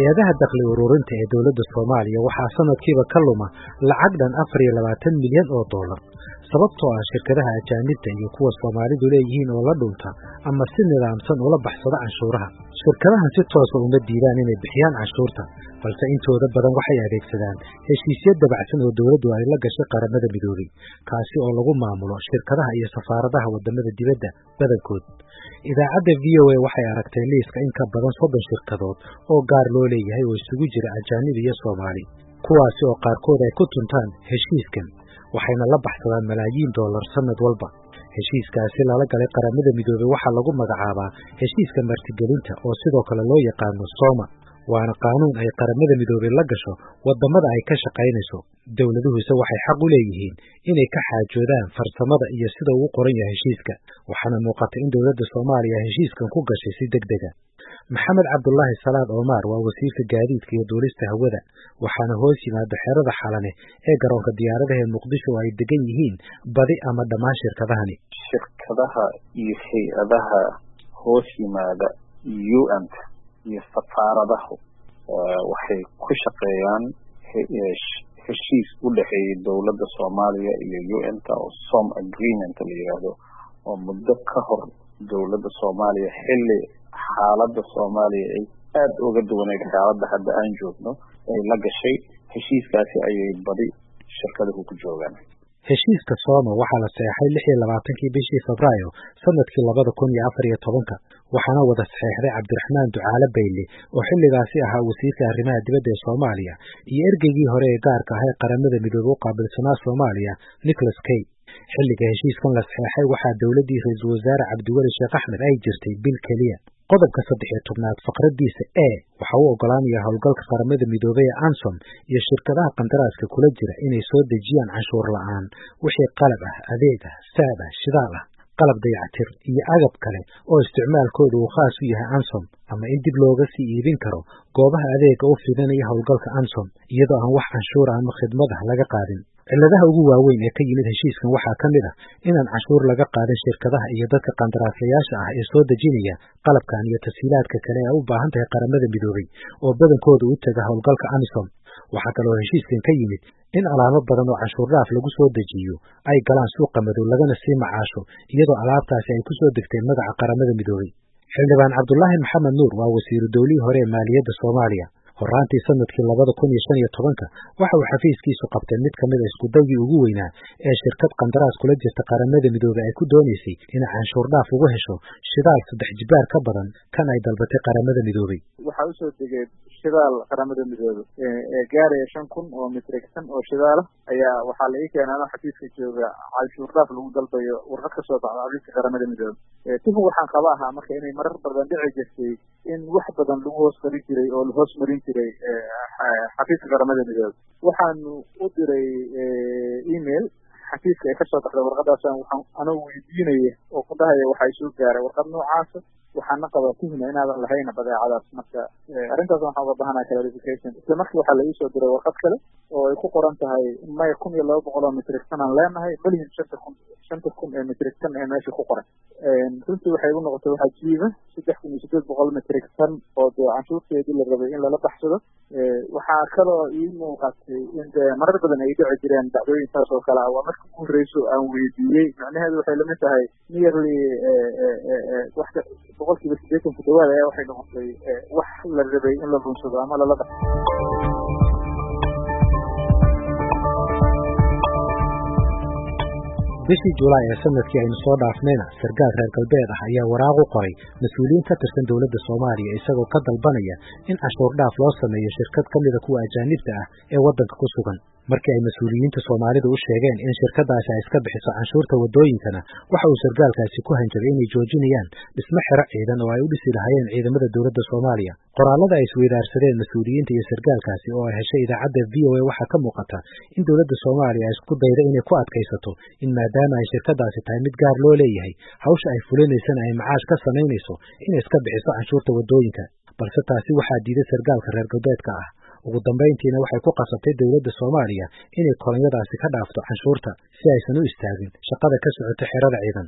hay-adaha dakhli ururinta ee dowladda Soomaaliya waxaa sanadkiiba ka luma lacag dhan 24 milyan oo dollar sababtoo ah shirkadaha ajaanibta iyo kuwa Soomaalidu leeyihiin oo la dhunta ama si nidaamsan ula baxsada canshuuraha. Shirkadahan si toos ah uma diidaan inay bixiyaan canshuurta, balse intooda badan waxay adeegsadaan heshiisyo dabacsan oo dowladdu ay la gashay qaramada midoobay, kaasi oo lagu maamulo shirkadaha iyo safaaradaha wadamada dibadda badankood. Idaacadda VOA waxay aragtay liiska in ka badan 30 shirkadood oo gaar loo leeyahay oo isugu jira ajaanib iyo Soomaali, kuwaasi oo qaarkood ay ku tuntaan heshiiskan, waxayna la baxsadaan malaayiin dollar sanad walba. Heshiiskaasi lala galay qaramada midoobay waxaa lagu magacaabaa heshiiska martigelinta oo sidoo kale loo yaqaano Sooma, waana qaanuun ay qaramada midoobay la gasho wadamada ay ka shaqaynayso. Dowladuhuse waxay xaq u leeyihiin inay ka xaajoodaan farsamada iyo sida uu qoran yahay heshiiska, waxaana muuqata in dowladda Soomaaliya heshiiskan ku gashay si degdeg ah. Maxamed Cabdullaahi Salaad Omar waa wasiirka gaadiidka iyo duulista hawada, waxaana hoos yimaada xerada Xalane ee garoonka diyaaradaha ee Muqdisho oo ay degan yihiin badi ama dhammaan shirkadahani. Shirkadaha iyo hay'adaha hoos yimaada UN iyo safaaradahu waxay ku shaqeeyaan heshiis u dhaxeeya dowladda Soomaaliya iyo UN-ta oo SOM agreement la yiraahdo, oo muddo ka hor dowladda Soomaaliya xilli xaaladda Soomaaliya ay aad uga duwaneyd xaaladda hadda aan joogno ay la gashay. Heshiiskaasi ayay badi shirkaduhu ku joogaan. Heshiiska Sooma waxaa la saxeexay 26 bishii Febraayo sanadkii 2014, waxaana wada saxeexday Cabdiraxmaan Ducaale Bayle oo xilligaasi ahaa wasiirka arrimaha dibadda ee Soomaaliya, iyo ergeygii hore ee gaarka ah ee qaramada midoobay u qaabilsanaa Soomaaliya Nicholas Kay. Xilliga heshiiskan la saxeexay waxaa dowladdii ra'iisul wasaare Cabdiweli Sheekh Axmed ay jirtay bil kaliya. Qodobka 13aad faqradiisa waxa uu ogolaanayaa howlgalka qaramada midoobay ee ANSOM iyo shirkadaha qandaraaska kula jira inay soo dejiyaan canshuur la'aan wixii qalab ah, adeeg ah, saad ah, shidaal ah, qalab dayactir iyo agab kale oo isticmaalkoodu uu khaas u yahay ANSOM, ama in dib looga sii iibin karo goobaha adeega u fidanaya howlgalka ANSOM iyadoo aan wax canshuur ama khidmad ah laga qaadin. Cilladaha ugu waaweyn ee ka yimid heshiiskan waxaa ka mid ah inaan canshuur laga qaadin shirkadaha iyo dadka qandaraaslayaasha ah ee soo dejinaya qalabkan iyo tashiilaadka kale ee u baahan tahay qaramada midoobay oo badankooda u taga howlgalka ANSOM. Waxaa kaloo heshiiskan ka yimid in alaabo badan oo canshuur dhaaf lagu soo dejiyo ay galaan suuqa madow lagana sii macaasho iyadoo alaabtaasi ay ku soo degtay magaca qaramada midoobay. Xildhibaan Cabdullaahi Maxamed Nuur waa wasiiru dowlihii hore ee maaliyadda Soomaaliya. Horaantii sanadkii 2015 waxa uu xafiiskiisu qabtay mid ka mid ah isku dayii ugu weynaa ee shirkad qandaraas kula jirta qaramada midoobay ay ku doonaysay inay canshuur dhaaf ugu hesho shidaal 3 jibaar ka badan kan ay dalbatay qaramada midoobay. Waxa uu soo degay shidaal qaramada midoobay ee gaaraya 5,000 oo metrik tan oo shidaal ayaa waxa la keenay xafiiska jooga canshuur dhaaf lagu dalbayo warqad ka soo baxda xafiiska qaramada midoobay. Timu waxaan qabaa marka inay marar badan dhici jirtay in wax badan lagu hoos qari jiray oo la hoos marin jiray xafiiska qaramada midoobay. Waxaan u diray email xafiiska ee ka soo baxday warqadaas aan weydiinay oo ku dhahay waxa ay soo gaaray warqad noocaas waxaana qabaa tuhna inaadan lahayn badeecadaas. Marka arrintaas waxaan uga baahanahay clarification. Isla markii waxa la ii soo diray warqad kale oo ay ku qoran tahay may 1200 metrik tan aan leenahay balin 5,000 metrik tan ee meesha ku qoran. Runtii waxay u noqotay waxa jiiba 3,800 metrik tan oo canshuurteedii la rabay in la baxsado. Waxaa kaloo ii muuqatay in marar badan ay dhici jireen dhacdooyinkaas oo kale ah. Waa markii ugu horreysay aan weydiiyey, macnaheedu waxay la mid tahay nearly wax boqolkiiba 80 ku dhawaad ayaa waxay noqotay wax la rabay in la buunsado ama la baxsado. Bishii Juulaay ee sanadkii aynu soo dhaafnayna sarkaal reer galbeed ah ayaa waraaq u qoray mas'uuliyiin ka tirsan dowladda Soomaaliya isagoo ka dalbanaya in canshuur dhaaf loo sameeyo shirkad ka mid ah kuwa ajaanibta ah ee waddanka ku sugan. Markii ay mas'uuliyiinta Soomaalidu u sheegeen in shirkadaasi ay iska bixiso canshuurta wadooyinkana, waxa uu sarkaalkaasi ku hanjabay inay joojinayaan dhismo xero ciidan oo ay u dhisi lahaayeen ciidamada dowladda Soomaaliya. Qoraalada ay isweydaarsadeen mas'uuliyiinta iyo sarkaalkaasi oo ay heshay idaacadda VOA waxaa ka muuqata in dowladda Soomaaliya ay isku dayday inay ku adkaysato in maadaama ay shirkadaasi tahay mid gaar loo leeyahay, hawsha ay fulinaysana ay macaash ka samaynayso inay iska bixiso canshuurta wadooyinka, balse taasi waxaa diiday sarkaalka reer galbeedka ah. Ugu dambeyntiina waxay ku qasabtay dowladda Soomaaliya inay kolonyadaasi ka dhaafto canshuurta si aysan u istaagin shaqada ka socota xerada ciidan.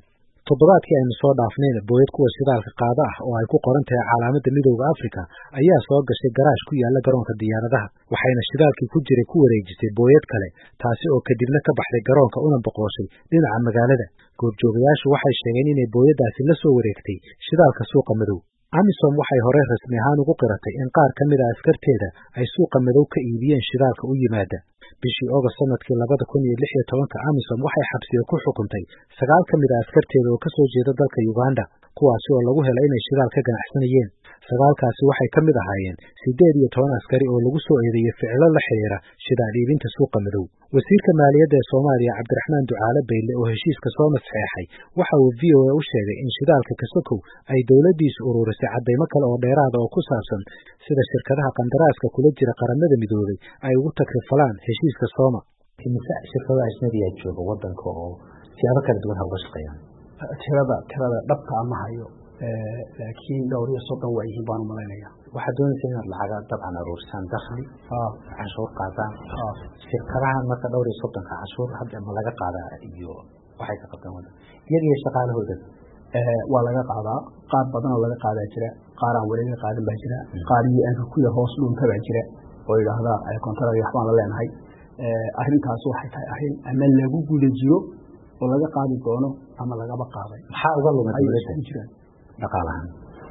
toddobaadkii aynu soo dhaafnayna booyad kuwa shidaalka qaada ah oo ay ku qoran tahay calaamada midowda Afrika ayaa soo gashay garaash ku yaala garoonka diyaaradaha waxayna shidaalkii ku jiray ku wareejisay booyad kale taasi oo kadibna ka baxday garoonka una boqoshay dhinaca magaalada goobjoogayaashu waxay sheegeen inay booyadaasi la soo wareegtay shidaalka suuqa madow Amisom waxay hore rasmi ahaan ugu qiratay in qaar ka mid ah askarteeda ay suuqa madow ka iibiyeen shidaalka u yimaada bishii August sanadkii 2016 Amisom waxay xabsiga ku xukuntay 9 ka mid ah askarteeda oo ka soo jeeda dalka Uganda kuwaasi oo lagu helay inay shidaal ka ganacsanayeen 9kaasi waxay ka mid ahaayeen 18 askari oo lagu soo eedeeyay ficilo la xiriira shidaal iibinta suuqa madow wasiirka maaliyadda ee Soomaaliya Cabdiraxmaan Ducaale Beyle oo heshiiska soo masaxeexay waxa uu VOA u sheegay in shidaalka kasokow ay dawladdiisu ururisay cadeymo kale oo dheeraad ah oo ku saabsan sida shirkadaha qandaraaska kula jira qaramada midoobay ay ugu takrifalaan heshiiska Sooma imisa shirkadaha ajnabiga jooga wadanka oo siyaabo kala duwan uga shaqeeyaan tirada dhabta ama hayo laakiin dhowr iyo 30 waa yihiin baan u maleynayaa waxa doonaysa inaad lacaga dabcan aruursan dakhli cashuur qaadaan shirkadaha marka dhowr iyo 30 cashuur hadda ma laga qaadaa iyo waxay ka qabtaan wada iyaga iyo shaqaalahooda waa laga qaadaa qaar badan oo laga qaadaa jira qaar aan wali laga qaadan baa jira qaar iyo ku yar hoos dhunta baa jira oo yiraahda ay kontarada waxbaan la leenahay arrintaas waxay tahay arrin ama lagu guda jiro oo laga qaadi doono ama lagaba qaaday maxaa uga lumay dawladda jiraan dhaqaalahan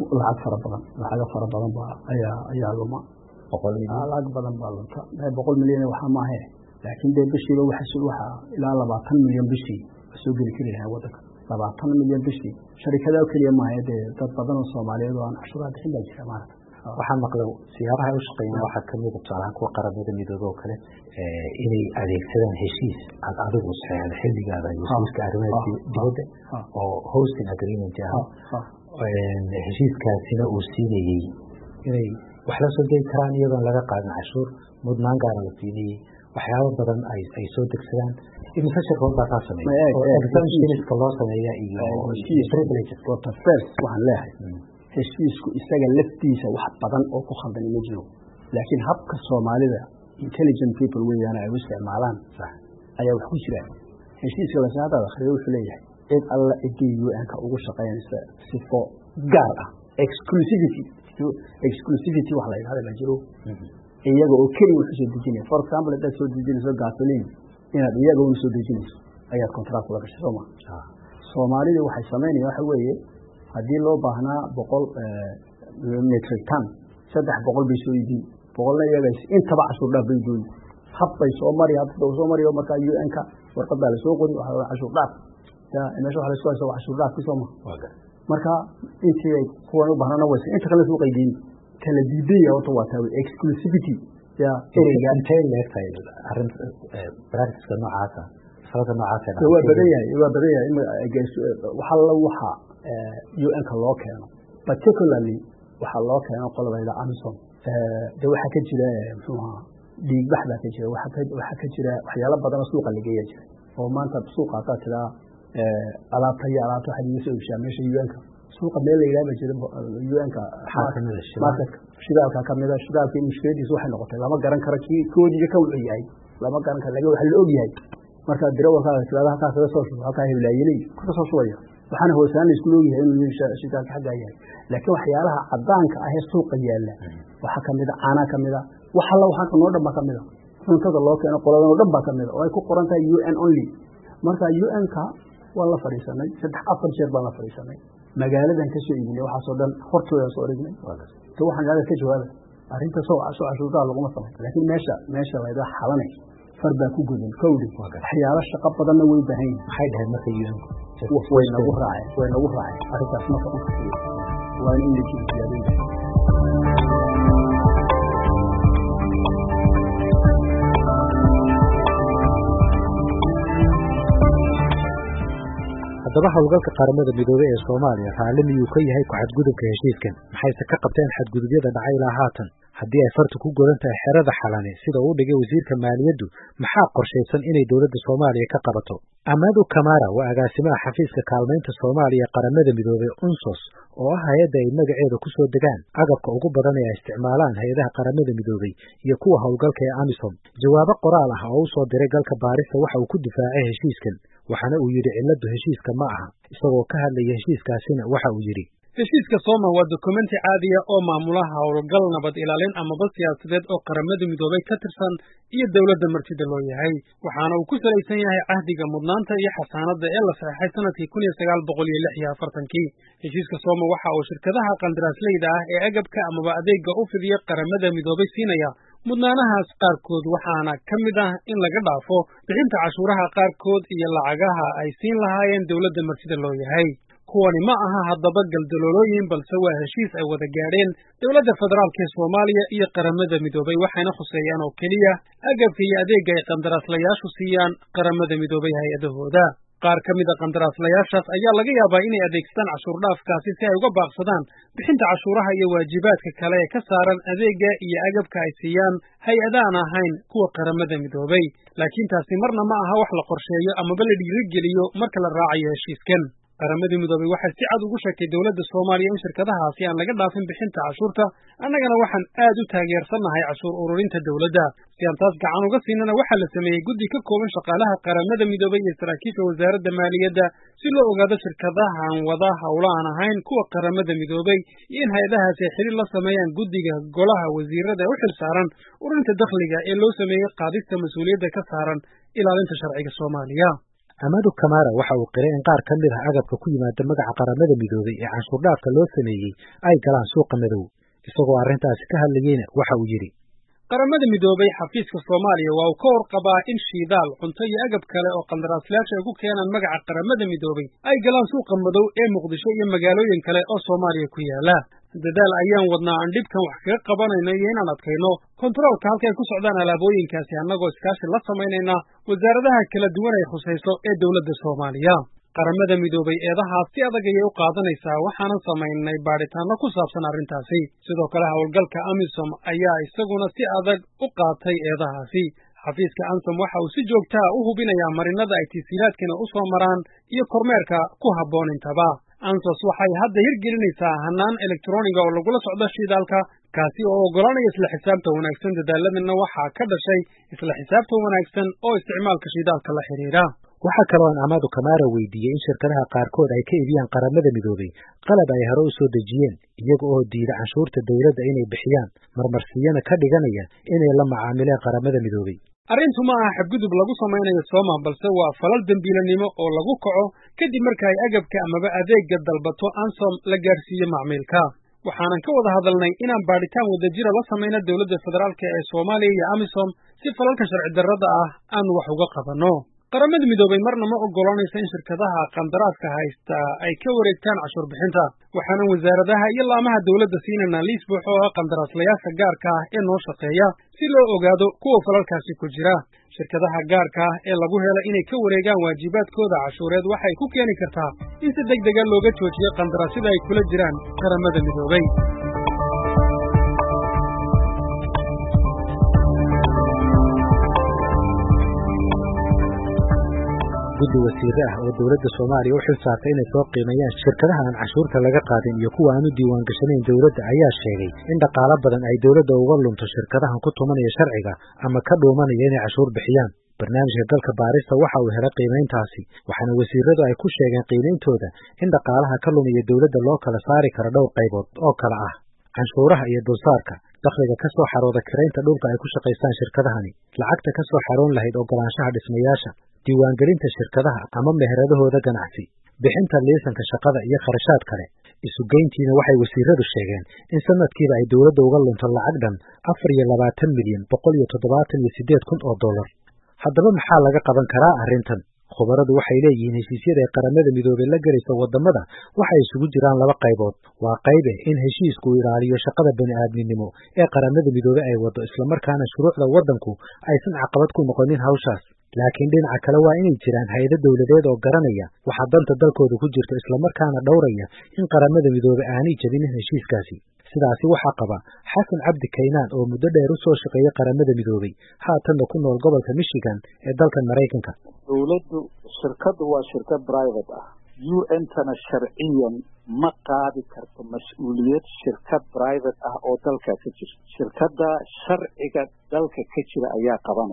lacag fara badan baa ayaa luma 100 milyan lacag badan baa lunta 100 milyan waxa ma ahe laakiin bishii waxa ilaa 20 milyan bishii soo geli karayaa wadanka 20 milyan bishii shirkadaha kaliya ma ahe dad badan oo Soomaaliyeed oo aan cashuuraad bixin baa jira maanta waxaan maqlay siyaabaha ay u shaqeeyaan waxa kamid ah kuwa qaramada midoobay oo kale inay adeegsadaan heshiis adigu saxeexda xilligaada iyo heshiiska arrimaha dibadda oo hosting agreement heshiiskaasina uu siinayay inay wax la soo deji karaan iyadoo laga qaadin cashuur mudnaan gaar ah la siinayay waxyaabo badan ay soo degsadaan imisa shirkado baa ka sameeyay oo exemptionska loo sameeyaa iyo privileges water first waxaan leeyahay heshiisku isaga laftiisa wax badan oo ku khaldan ma jiro laakiin habka Soomaalida intelligent people weeyaan ay u isticmaalaan ayaa wax ku jira heshiiska la saada akhriyo wuxuu leeyahay in alla idii UN-ka ugu shaqeynaysa sifo gaar ah exclusivity wax la yiraahdo ma jiro iyaga oo kaliya wax soo dejinaya for example dad soo dejinayso gasoline inaad iyaga u soo dejinayso ayaad contract la gashay Soomaalida waxay sameynayaan waxa weeye haddii loo baahnaa 100 metric ton 300 bay soo yihiin 100 iyaga intaba cashuur dhaaf bay doon habbay soo mari marka UN-ka warqadda la soo qori waxa cashuur dhaaf meesha waxa la soo soo cashuur dhaaf kusoo marka intii ay kuwan u baahnaa way inta kale soo qaydin kala diiday oo waa exclusivity ereyga intee leeyahay arrin practice noocaas waa badan yahay waxa la waxa UN-ka loo keeno particularly waxa loo keeno qolada Amisom waxa ka jira muxuu ahaa dhiig baxda ka jira waxa ka jira waxyaalo badan oo suuqa laga yeeyo oo maanta suuqa ka jira alaabta waxa lagu soo iibshaa meesha UN-ka suuqa meel la yiraahdo jira UN-ka market shidaalka kamida shidaalka mushkiladiisu waxay noqotay lama garan karo koodiga ka wuxuu yahay lama garan karo laga waxa la og yahay marka dirawalka shidaalka ka soo soo halka hilaayay ka soo soo waxaan hoosaan isku leeyahay inuu shidaalka xagga yahay laakiin waxyaalaha cadaanka ah ee suuqa yaala waxa kamida caana kamida waxa la waxa noo dhama kamida cuntada loo keeno qoladan oo dhan ba kamida oo ay ku qoran tahay UN only marka UN-ka waa la fariisanay 3-4 jeer baan la fariisanay magaaladan ka soo iibinay waxa soo dhan hortooda soo dhignay to waxaan yaala ka jawaabay arrinta soo cashuurta lagu ma sameeyo laakiin meesha la yiraahdo xalanay farba ku godan kowdi waxyaalo shaqo badan way baahan maxay dhahay marka UN way nagu raacay arrintaas marka u fiiriyo waa in la jiiyo haddaba hawlgalka qaramada midoobay ee Soomaaliya raalli miyuu ka yahay ku xadgudubka heshiiskan maxayse ka qabteen xadgudubyada dhacay ilaa haatan haddii ay fartu ku godan tahay xerada xalane sida uu dhigay wasiirka maaliyaddu maxaa qorshaysan inay dawladda Soomaaliya ka qabato Amadu Kamara waa agaasimaha xafiiska kaalmaynta Soomaaliya qaramada midoobay UNSOS oo ah hay'adda ay magaceeda ku soo degaan agabka ugu badan ee ay isticmaalaan hay'adaha qaramada midoobay iyo kuwa hawlgalka ee Amisom jawaabo qoraal ah oo uu soo diray galka baarista waxa uu ku difaacay heshiiskan waxaana uu yidhi cilladdu heshiiska ma aha. Isagoo ka hadlaya heshiiskaasina waxa uu yidhi heshiiska Soma waa dokumenti caadiya oo maamula howlgal nabad ilaalin amaba siyaasadeed oo qaramada midoobay ka tirsan iyo dawladda martida loo yahay, waxaana uu ku salaysan yahay cahdiga mudnaanta iyo xasaanada ee la saxeexay sanadkii 1946. heshiiska Soma waxa uu shirkadaha qandaraasleyda ah ee agabka amaba adeegga u fidiya qaramada midoobay siinaya mudnaanahaas qaarkood, waxaana ka mid ah in laga dhaafo bixinta cashuuraha qaarkood iyo lacagaha ay siin lahaayeen dawladda martida loo yahay. kuwani ma aha haddaba galdaloolooyin, balse waa heshiis ay wada gaadheen dawladda federaalka ee Soomaaliya iyo qaramada midoobay, waxayna khuseeyaan oo keliya agabka iyo adeegga ay qandaraaslayaashu siiyaan qaramada midoobay hay-adahooda. qaar ka mid a qandaraaslayaashaas ayaa laga yaabaa inay adeegsadaan cashuur dhaafkaasi si ay uga baaqsadaan bixinta cashuuraha iyo waajibaadka kale ee ka saaran adeegga iyo agabka ay siiyaan hay-adaan ahayn kuwa qaramada midoobay, laakiin taasi marna ma aha wax la qorsheeyo amaba la dhiirigeliyo marka la raacayo heshiiskan. qaramada midoobay waxay si cad ugu sheegtay dawladda Soomaaliya in shirkadahaasi aan laga dhaafin bixinta cashuurta. annagana waxaan aad u taageersannahay cashuur ururinta dawladda. si aan taas gacan uga siinana waxaa la sameeyey guddi ka kooban shaqaalaha qaramada midoobay iyo saraakiisha wasaaradda maaliyadda si loo ogaado shirkadahan wada howlo aan ahayn kuwa qaramada midoobay iyo in hay-adahaasi ay xiriir la sameeyaan guddiga golaha wasiirada ee u xil saaran ururinta dakhliga ee loo sameeyey qaadista mas-uuliyadda ka saaran ilaalinta sharciga Soomaaliya. Amadou Camara waxa uu qiray in qaar ka mid ah agabka ku yimaada magaca qaramada midoobay ee canshuur dhaafka loo sameeyey ay galaan suuqa madow. isagoo arrintaasi ka hadlayeyna waxa uu yidhi qaramada midoobay xafiiska Soomaaliya waa uu ka warqabaa in shidaal, cunto iyo agab kale oo qandaraaslayaasha ay ku keenaan magaca qaramada midoobay ay galaan suuqa madow ee Muqdisho iyo magaalooyin kale oo Soomaaliya ku yaala. dadaal ayaan wadnaa aan dhibkan wax kaga qabanayno iyo inaan adkayno kontaroolka halka ay ku socdaan alaabooyinkaasi annagoo iskaashi la samaynayna wasaaradaha kala duwan ay khusayso ee dawladda Soomaaliya. qaramada midoobay eedahaas si adag ayay u qaadanaysaa, waxaanan samaynay baadhitaano ku saabsan arrintaasi. sidoo kale howlgalka AMISOM ayaa isaguna si adag u qaatay eedahaasi. xafiiska AMISOM waxa uu si joogta ah u hubinayaa marinada ay tasiilaadkana u soo maraan iyo kormeerka ku habboon intaba. AMISOM waxay hadda hirgelinaysaa hannaan elektarooniga oo lagula socdo shidaalka, kaasi oo oggolaanaya isla xisaabta wanaagsan. dadaaladana waxaa ka dhashay isla xisaabta wanaagsan oo isticmaalka shidaalka la xiriira. waxaa kaloo aan Amadou Camara weydiiyey in shirkadaha qaarkood ay ka iibiyaan qaramada midoobay qalab ay hore u soo dejiyeen, iyaga oo diida canshuurta dawladda inay bixiyaan, marmarsiyana ka dhiganaya inay la macaamileen qaramada midoobay. arrintu ma aha xadgudub lagu samaynayo Soma, balse waa falal dembiilanimo oo lagu kaco kadib marka ay agabka amaba adeegga dalbato AMISOM la gaarsiiyo macmiilka. waxaanan ka wada hadalnay inaan baadhitaan wadajira la samayno dawladda federaalka ee Soomaaliya iyo AMISOM si falalka sharci darrada ah aanu wax uga qabanno. qaramada midoobay marna ma oggolaanaysa in shirkadaha qandaraaska haysta ay ka wareegtaan cashuur bixinta. waxaanan wasaaradaha iyo laamaha dawladda siinayna liis buuxo oo qandaraaslayaasha gaarka ah ee noo shaqeeya si loo ogaado kuwa falalkaasi ku jira. shirkadaha gaarka ah ee lagu helo inay ka wareegaan waajibaadkooda cashuureed waxay ku keeni kartaa in si degdega looga joojiyo qandaraasyada ay kula jiraan qaramada midoobay. guddi wasiire ah oo dawladda Soomaaliya u xil saartay inay soo qiimeeyaan shirkadaha aan cashuurta laga qaadin iyo kuwa aan u diiwaan gashanayn dawladda ayaa sheegay in dhaqaale badan ay dawladda uga lunto shirkadahan ku tumanaya sharciga ama ka dhuumanaya inay cashuur bixiyaan. barnaamijka galka baarista waxa uu helay qiimeyntaasi, waxaana wasiiradu ay ku sheegeen qiimeyntooda in dhaqaalaha ka lumaya dawladda loo kala saari karo dhowr qaybood oo kala ah canshuuraha iyo dulsaarka, dakhliga ka soo xarooda kiraynta dhulka ay ku shaqaystaan shirkadahani, lacagta ka soo xaroon lahayd oggolaanshaha dhismayaasha, diiwaangelinta shirkadaha ama meheradahooda ganacsi, bixinta liisanka shaqada iyo kharashaad kale. isugeyntiina waxay wasiiradu sheegeen in sanadkiiba ay dawladda uga lunto lacag dhan $4,278,000 oo dollar. haddaba maxaa laga qaban karaa arrintan? khubaradu waxay leeyihiin heshiisyada ee qaramada midoobay la galaysa wadamada waxay isugu jiraan laba qaybood. waa qayb in heshiisku ilaaliyo shaqada bani'aadminimo ee qaramada midoobay ay wado, isla markaana shuruucda wadanku aysan caqabad ku noqonin hawshaas. laakiin dhinaca kale waa inay jiraan hay'ado dawladeed oo garanaya waxa danta dalkooda ku jirta, isla markaana dhowraya in qaramada midoobay aanay jabinin heshiiskaasi. sidaasi waxaa qaba xasan cabdi kaynaan oo muddo dheer u soo shaqeeya qaramada midoobay, haatanna ku nool gobolka Michigan ee dalkan Maraykanka. dawladdu shirkadu waa shirkad private ah. UN-tana sharciyan ma qaadi karto mas-uuliyad shirkad private ah oo dalka ka jirta. shirkadda sharciga dalka ka jira ayaa qabanaya.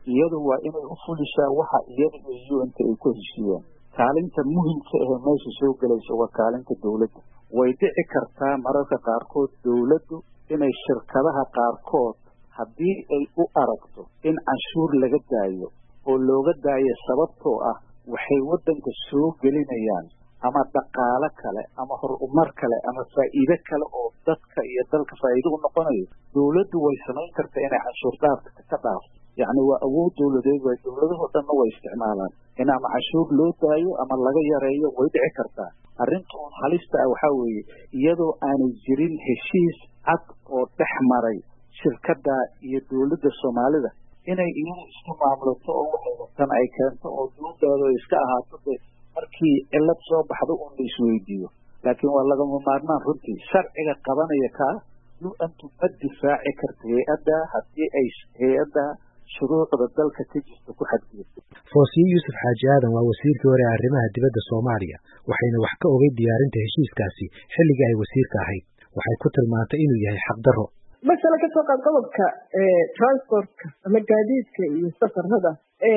iyadu waa inay u fulishaa waxa iyada iyo UN-ta ay ku heshiiyeen. kaalinta muhiimka ah meesha soo galaysa waa kaalinta dawladda. way dhici kartaa mararka qaarkood dawladdu inay shirkadaha qaarkood haddii ay u aragto in canshuur laga daayo oo looga daayo sababtoo ah waxay waddanka soo gelinayaan ama dhaqaale kale ama horumar kale ama faa'iido kale oo dadka iyo dalka faa'iido u noqonayo, dawladdu way samayn kartaa inay canshuur dhaafka ka dhaafto. yacni waa awood dawladeed, waa dawladahoo dhanna way isticmaalaan in ama canshuur loo daayo ama laga yareeyo, way dhici kartaa. arrinta uun halista ah waxaa weeye iyadoo aanay jirin heshiis cad oo dhex maray shirkadda iyo dawladda Soomaalida inay iyada iska maamulato oo waxay watan ay keento oo dawladooda iska ahaato markii cilad soo baxdo uun la isweydiiyo. laakiin waa lagama maarmaan runtii sharciga qabanaya kaa UN-tu ma difaaci karta hay-adda haddii ay hay-adda shuruucda dalka ka jirta ku xadgudubto. Foosiye Yuusuf Xaaji Aadan waa wasiirkii hore arrimaha dibadda Soomaaliya, waxayna wax ka ogay diyaarinta heshiiskaasi xilligii ay wasiirka ahayd. waxay ku tilmaantay inuu yahay xaqdarro. masala ka soo qaad qodobka transportka ama gaadiidka iyo safarada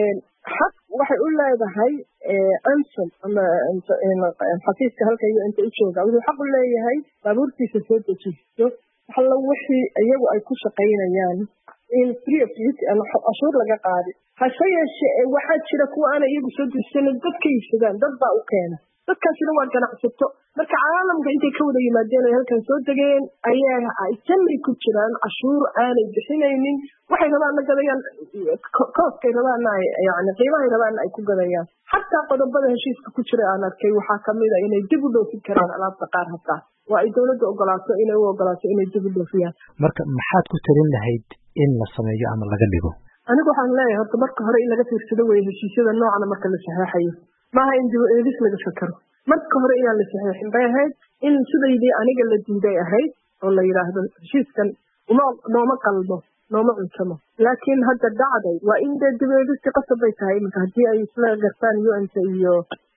xaq waxay u leedahay anson ama xafiiska halka iyo inta u jooga wuxuu xaq u leeyahay baabuurtiisa soo dejisto waxalla wixii iyagu ay ku shaqaynayaan in free of duty ama cashuur laga qaadi. hase yeeshee waxaa jira kuwa aan iyagu soo dejisanin dadka iibsadaan, dad baa u keena. dadkaasina waa ganacsato. marka caalamka intay ka wada yimaadeen ay halkan soo degeen ayaa ay jamri ku jiraan cashuur aanay bixinaynin. waxay rabaanna gadayaan, kooskay rabaanna yani qiimahay rabaanna ay ku gadayaan. xataa qodobada heshiiska ku jira aan arkay waxaa kamid a inay dib u dhoofin karaan alaabta qaar hataa waa ay dawladda ogolaato inay u ogolaato inay dib u dhoofiyaan. marka maxaad ku talin lahayd in la sameeyo ama laga dhigo? anigu waxaan leeyahay horta marka hore in laga fiirsado wey heshiisyada noocana marka la saxeexayo maaha in dib u eegis laga fakaro. marka hore inaan la saxeexin bay ahayd in sidaydii aniga la diiday ahayd oo la yidhaahdo heshiiskan nooma qalmo nooma cuntamo. laakiin hadda dhacday waa in dee dib u eegisti qasab bay tahay iminka haddii ay isla gartaan UN-ta iyo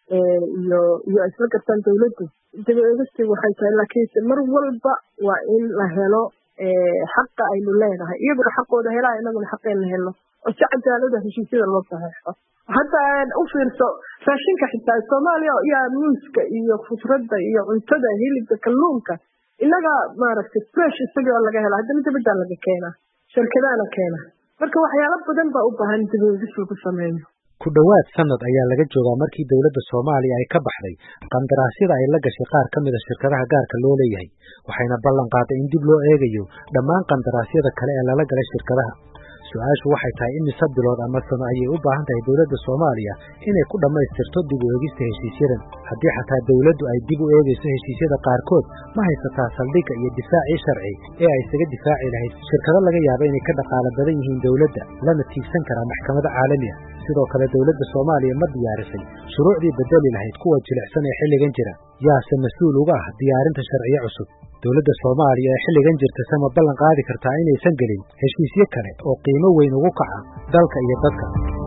isla gartaan dawladdu dib u eegisti waxay tahay. laakiinse mar walba waa in la helo xaqa aynu leenahay, iyaguna xaqooda helaa inaguna xaqeenna helno oo si cadaalada heshiisyada loo saxeexo. hadda u fiirso raashinka xitaa Soomaaliya iyo muuska iyo khudradda iyo cuntada hilibka kalluunka inaga maaragtay fresh isagoo laga helo hadda dibadda laga keenaa, shirkadana keena. marka waxyaalo badan baa u baahan dib u eegis lagu sameeyo. ku dhawaad sanad ayaa laga joogaa markii dawladda Soomaaliya ay ka baxday qandaraasyada ay la gashay qaar ka mid ah shirkadaha gaarka loo leeyahay, waxayna ballan qaaday in dib loo eegayo dhammaan qandaraasyada kale ee lala galay shirkadaha. su-aashu waxay tahay in mise bilood ama sano ayay u baahan tahay dawladda Soomaaliya inay ku dhammaystirto dib u eegista heshiisyadan. haddii xataa dawladdu ay dib u eegayso heshiisyada qaarkood, ma haysataa saldhigga iyo difaacii sharci ee ay isaga difaaci lahayd shirkado laga yaabo inay ka dhaqaale badan yihiin dawladda, lana tiigsan karaa maxkamada caalamiga. sidoo kale dawladda Soomaaliya ma diyaarisay shuruucdii bedeli lahayd kuwa jilicsan ee xilligan jira. yaase mas-uul uga ah diyaarinta sharciyo cusub? dawladda Soomaaliya ee xilligan jirta sama ballan qaadi kartaa inaysan gelin heshiisyo kale oo qiimo weyn ugu kaca dalka iyo dadka.